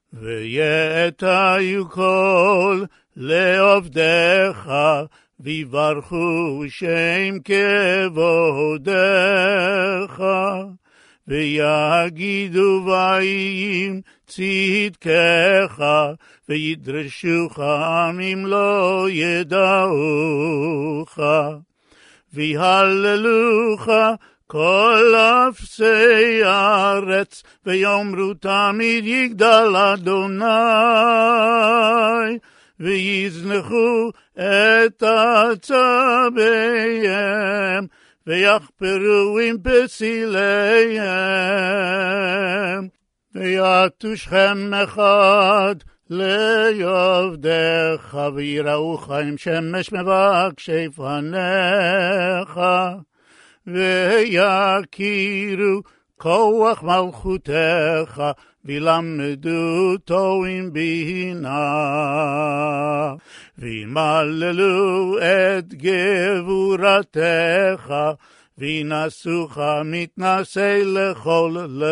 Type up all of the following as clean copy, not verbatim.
ויתיו כל לעבדיך, ויברכו שם כבודך, ויגידו ויהים צדקך, וידרשוך עמים לא ידעוך, ויהללוך כל אפסי הארץ, ויאמרו תמיד יגדל אדוני, ויזנחו את עצביהם, ויחפרו עם פסיליהם, ויעטו שכם אחד לעבדיך, ויראוך עם שמש מבקשי פניך, ויכירו כוח מלכותך, וילמדו טועים בינה, וימללו את גבורתך, וינשאוך מתנשא לכל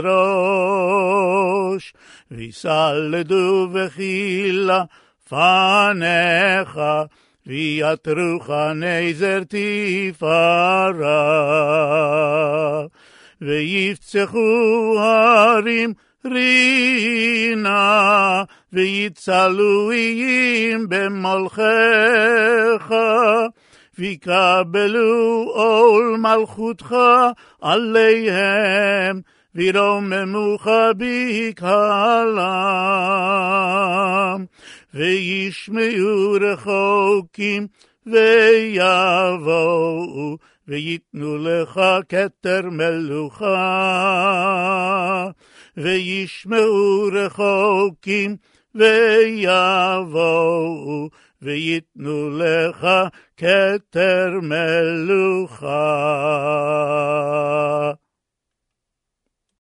לראש, ויסלדו בחילה פניך, ויעטרוך נזר תפארה, ויפצחו הרים רינה, ויצלו איים במלכך, ויקבלו עול מלכותך עליהם, וירוממוך בקהלם, וישמעו רחוקים ויבואו, ויתנו לך כתר מלוכה, וישמעו רחוקים ויבואו, ויתנו לך כתר מלוכה.